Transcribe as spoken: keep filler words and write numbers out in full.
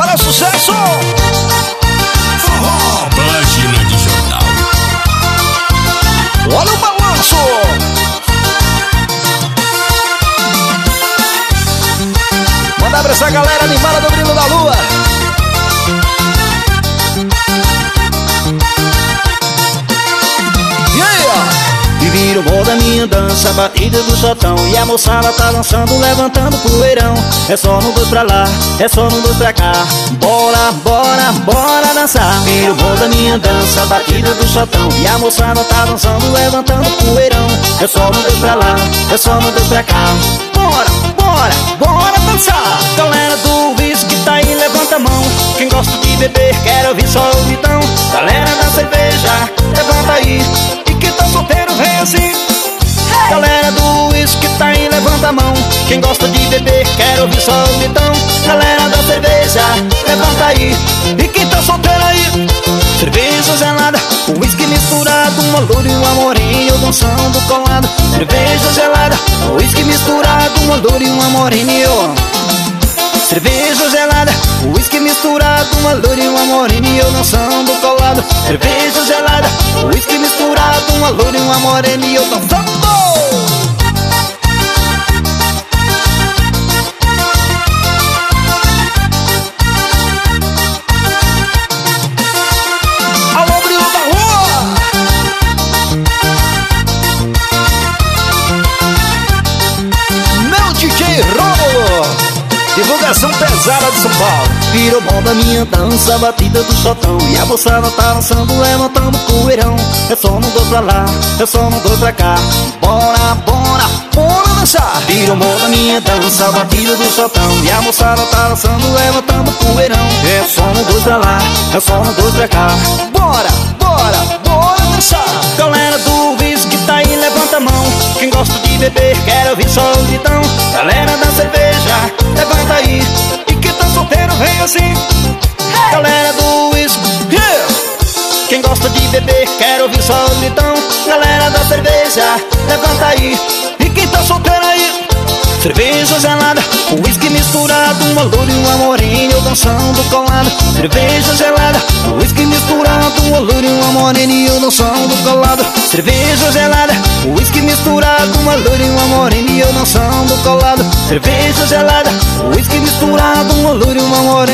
Bora, sucesso! Forró, página de jornal. Olha o balanço! Manda pra essa galera animada do Brilho da Lua. E vira o bom da minha dança, batida do shotão. E a moçada tá dançando, levantando poeirão. É só no dois pra lá, é só no dois pra cá. Bora, bora, bora dançar. Vira o bom da minha dança, batida do shotão. E a moçada tá dançando, levantando poeirão. É só no dois pra lá, é só no dois pra cá. Bora, bora, bora dançar. Galera do whisky tá aí, levanta a mão. Quem gosta de beber, quer ouvir só o gritão. Galera da cerveja, levanta aí. E quem tá solteiro, vem assim. Galera do whisky tá aí, levanta a mão. Quem gosta de beber, quer ouvir só o gritão. Galera da cerveja, levanta aí. E quem tá solteiro aí? Cerveja gelada, whisky misturado, uma loura e uma morena, eu dançando colado. Cerveja gelada, whisky misturado, uma loura e uma morena, eu. Cerveja gelada, whisky misturado, uma loura e uma morena, eu dançando colado. Cerveja gelada, whisky misturado, uma loura e uma morena, eu dançando. Divulgação pesada de São Paulo. Virou bom da minha dança, batida do shotão. E a moçada tá dançando, levantando poeirão. É só no dois pra lá, é só no dois pra cá. Bora, bora, bora dançar. Virou bom da minha dança, batida do shotão. E a moçada tá dançando, levantando poeirão. É só no dois pra lá, é só no dois pra cá. Bora, bora, bora dançar. Galera do whisky tá aí, levanta a mão. Quem gosta de beber, quer ouvir só o gritão. Galera da cerveja, levanta aí. E quem tá solteiro, vem assim. Galera do whisky, yeah. Quem gosta de beber, quer ouvir só o gritão. Galera da cerveja, levanta aí. E quem tá solteiro aí? Cerveja gelada, whisky misturado, uma loura e uma morena, eu dançando colado. Cerveja gelada, whisky misturado, uma loura e uma morena, eu dançando colado. Cerveja gelada, whisky misturado, uma loura e uma morena, eu dançando colado. Cerveja gelada, whisky misturado, uma loura e uma morena.